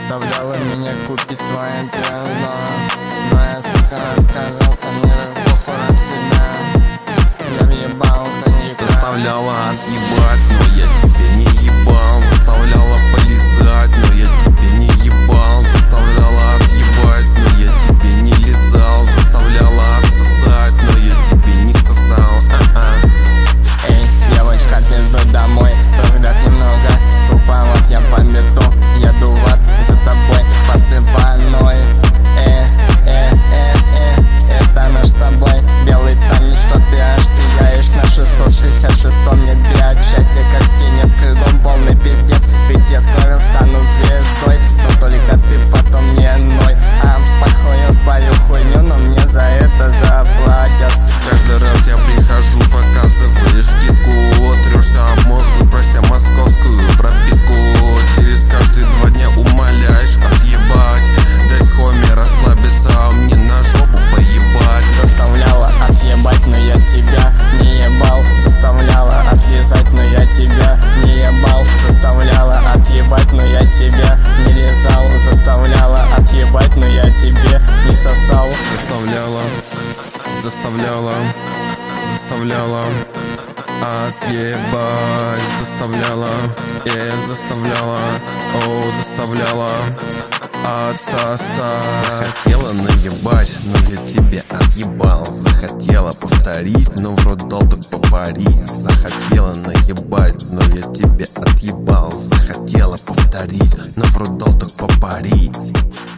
Заставляла меня купить свое пиано, но я, сука, отказался, мне так похуй от себя. Я въебал коньяка. Заставляла отъебать, но я тебе не ебал. Заставляла полизать, но я тебе не ебал. Заставляла отъебать, но я тебе не лизал. Заставляла отсосать, но я тебе не сосал. Эй, девочка, пиздуй домой, взгляд немного туповат, я по биту еду в ад за тобой по Степаной. Это наш с тобой белый танец, что ты аж сияешь на 666-м небе от счастья, как птенец, кругом полный пиздец. Ведь я скоро стану звездой, но только ты потом не ной. А похуй, я спою хуйню, но мне за это заплатят. Каждый раз я прихожу, показываешь киску, трешься об мой хуй, прося московскую прописку. Через каждые 2 дня умоляешь отъебать. Дай с хоми расслабиться, а мне на жопу поебать. Заставляла отъебать, но я тебя не ебал. Заставляла отлизать, но я тебя не ебал. Заставляла отъебать, но я тебя не лизал. Заставляла отъебать, но я тебе не сосал. Заставляла отъебать. Заставляла отсосать. Захотела наебать, но я тебе отъебал. Захотела повторить, но в рот дал так попарить. Захотела наебать, но я тебе отъебал. Захотела повторить, но в рот дал так попарить.